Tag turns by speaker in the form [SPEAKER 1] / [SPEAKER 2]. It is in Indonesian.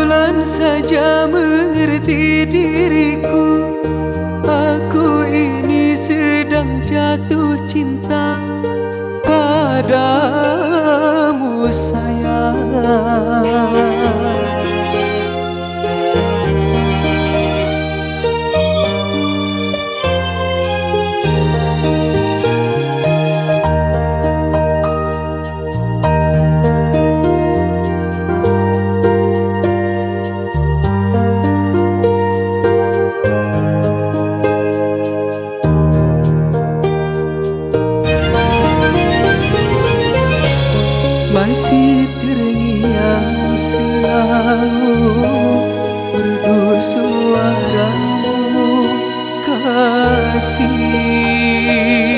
[SPEAKER 1] Bulan saja mengerti diriku, aku ini sedang jatuh cinta padamu sayang. Masih terngiang selalu merdu suaramu kasih.